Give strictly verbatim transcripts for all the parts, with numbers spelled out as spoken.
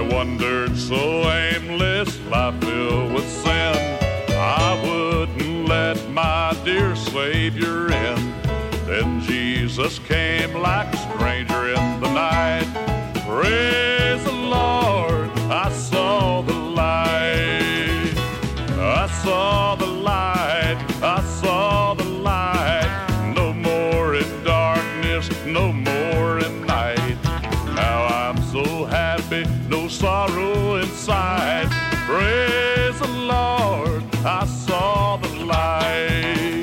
wandered so aimless, life filled with sin. I wouldn't let my dear Savior in. Then Jesus came like a stranger in the night. Praise the Lord, I saw the light. I saw the light, I saw the light. No more in darkness, no more in night. Now I'm so happy, no sorrow inside. Praise the Lord, I saw the light.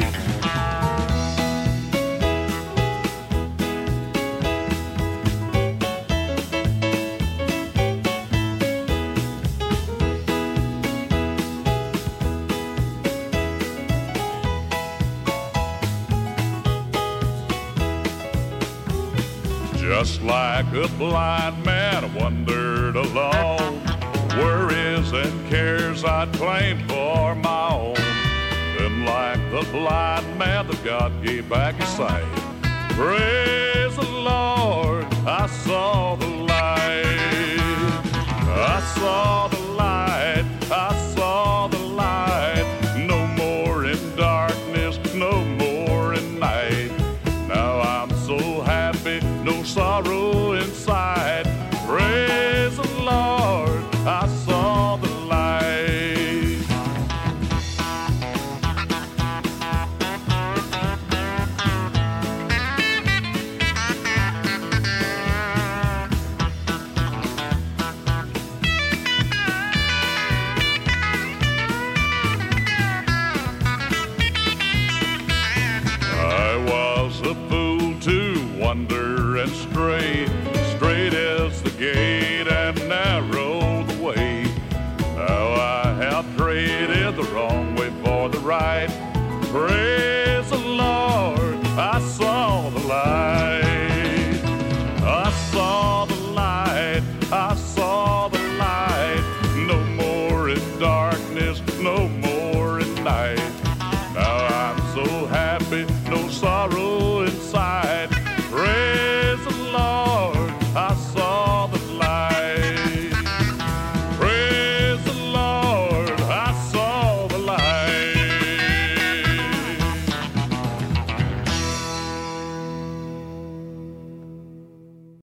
Just like a blind man, I wandered along. Worries and cares I'd claimed for my own. Then like the blind man, the God gave back his sight. Praise the Lord, I saw the light. I saw the light, I saw the light. No more in darkness, no more in night. Now I'm so happy, no sorrow inside. Praise the Lord, I saw the light. I was a fool to wander and stray. Straight is the gate and narrow the way. Now I have traded the wrong way for the right. Praise the Lord, I saw the light. I saw the light, I saw the light. No more in darkness, no more